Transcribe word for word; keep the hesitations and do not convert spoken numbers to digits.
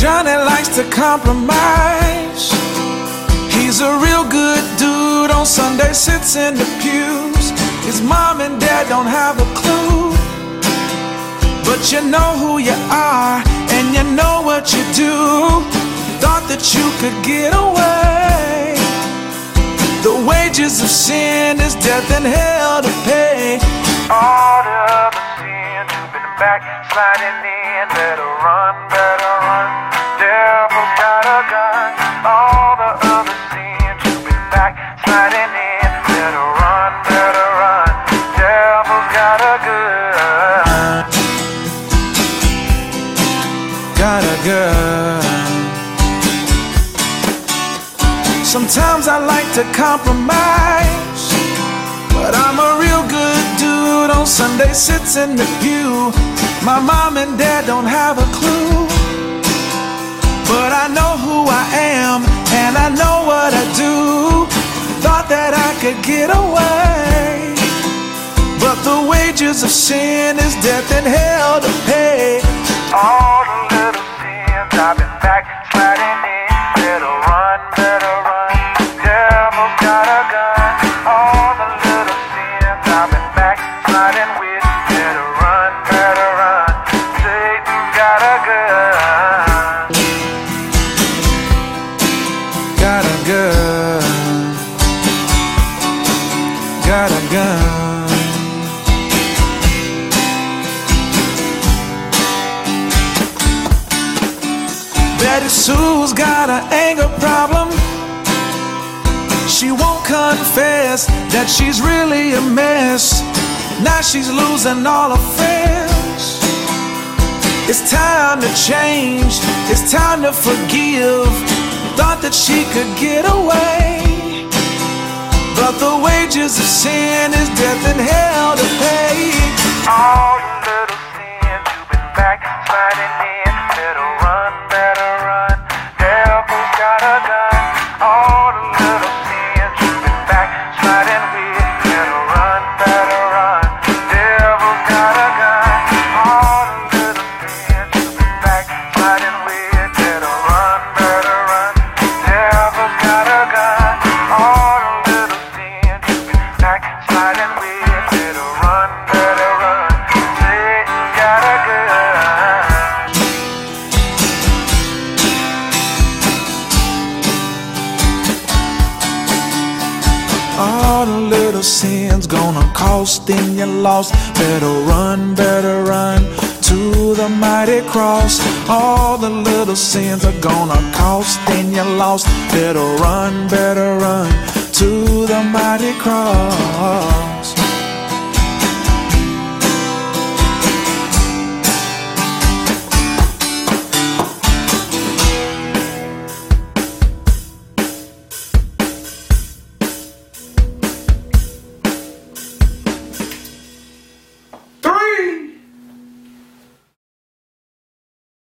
Johnny likes to compromise. He's a real good dude. On Sunday sits in the pews. His mom and dad don't have a clue, but you know who you are and you know what you do. Thought that you could get away. The wages of sin is death and hell to pay. All the other sins you've been backsliding in, better run, better run. Devil got a gun. All the other sins you've been backsliding in, better run, better run. Devil got a gun. Got a gun. Sometimes I like to compromise, but I'm a real good dude. On Sunday sits in the pew. My mom and dad don't have a clue, but I know who I am and I know what I do. Thought that I could get away, but the wages of sin is death and hell to pay. All the little sins I've been backsliding in, better run, better run. Devil got a gun. All the little sins I've been backsliding with, better run, better run. Satan got a gun. Got a gun. Got a gun. Betty Sue's got an anger problem. She won't confess that she's really a mess. Now she's losing all her friends. It's time to change. It's time to forgive. Thought that she could get away, but the wages of sin is death and hell to pay. All the little sins you've been backsliding in, better run, better run. Devil's got a gun. All the little sins you've been backsliding with, better run, better run. Devil's got a gun. All the little sins you've been backsliding with, better run, better run. Devil's got a gun. All the little sins you've been backsliding with, better run, better run. Satan got a gun. All the little sins gonna cost and you lost. Better run, better run to the mighty cross. All the little sins are gonna cost and you lost. Better run, better run to the mighty cross.